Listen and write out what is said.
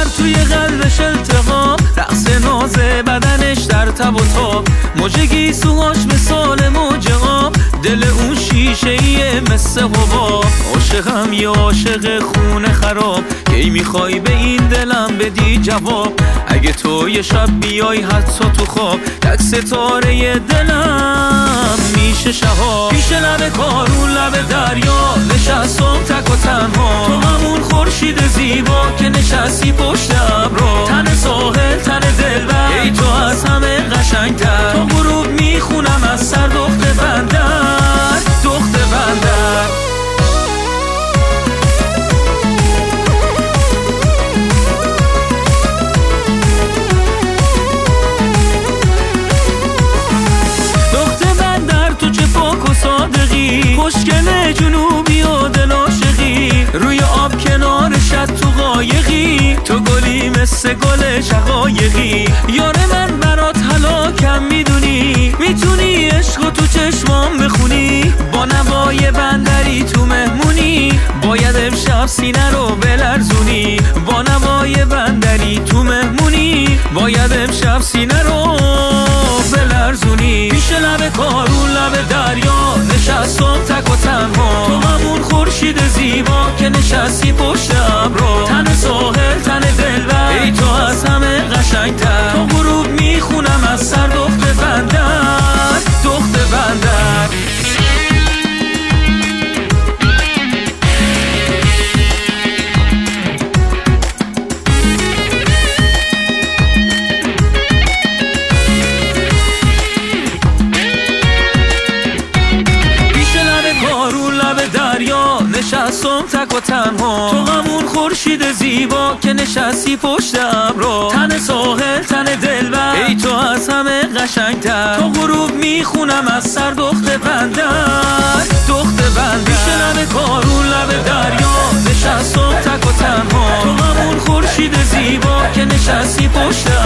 بندر توی قلبش التهاب، رقص ناز بدنش در تب و تاب، موج گیسوهاش مثال موج آب، دل اون شیشه ایه مثل حباب. عاشقم یه عاشق خونه خراب، کی میخوای به این دلم بدی جواب؟ اگه تو یه شب بیای حتی تو خواب، تک ستاره دلم میشه شهاب. پیش لب کارون لب دریا نشستم تک و تنها، تو همون خورشید زیبا که نشستی پشت ابرا، تن ساحل تن دلبر، ای تو از همه قشنگتر، تا غروب میخونم از سر دخت بندر، دخت بندر. خوشگل جنوبی و دل عاشقی، روی آب کنار شد تو قایقی، تو گلی مثل گل شقایقی، یار من برات هلاکم میدونی، میتونی عشق تو چشمام بخونی، با نوای بندری تو مهمونی، باید امشب سینه رو بلرزونی، با نوای بندری تو مهمونی، باید امشب سینه رو بلرزونی. پیش لب کارون لب دریا نشستم تک و تنها، تو همون خورشید زیبا که نشستی پشت ابرا، تن ساحل تن دلبر، ای تو از همه قشنگتر، تا غروب میخونم از سر دخت بندر، دخت بندر. نشستم تک و تنها، تو همون خورشید زیبا که نشستی پشت ابرا، تن ساحل تن دلبر، ای تو از همه قشنگتر، تا غروب میخونم از سر دخت بندر، دخت بندر. پیش لب کارون لب دریا نشستم تک و تنها، تو همون خورشید زیبا که نشستی پشت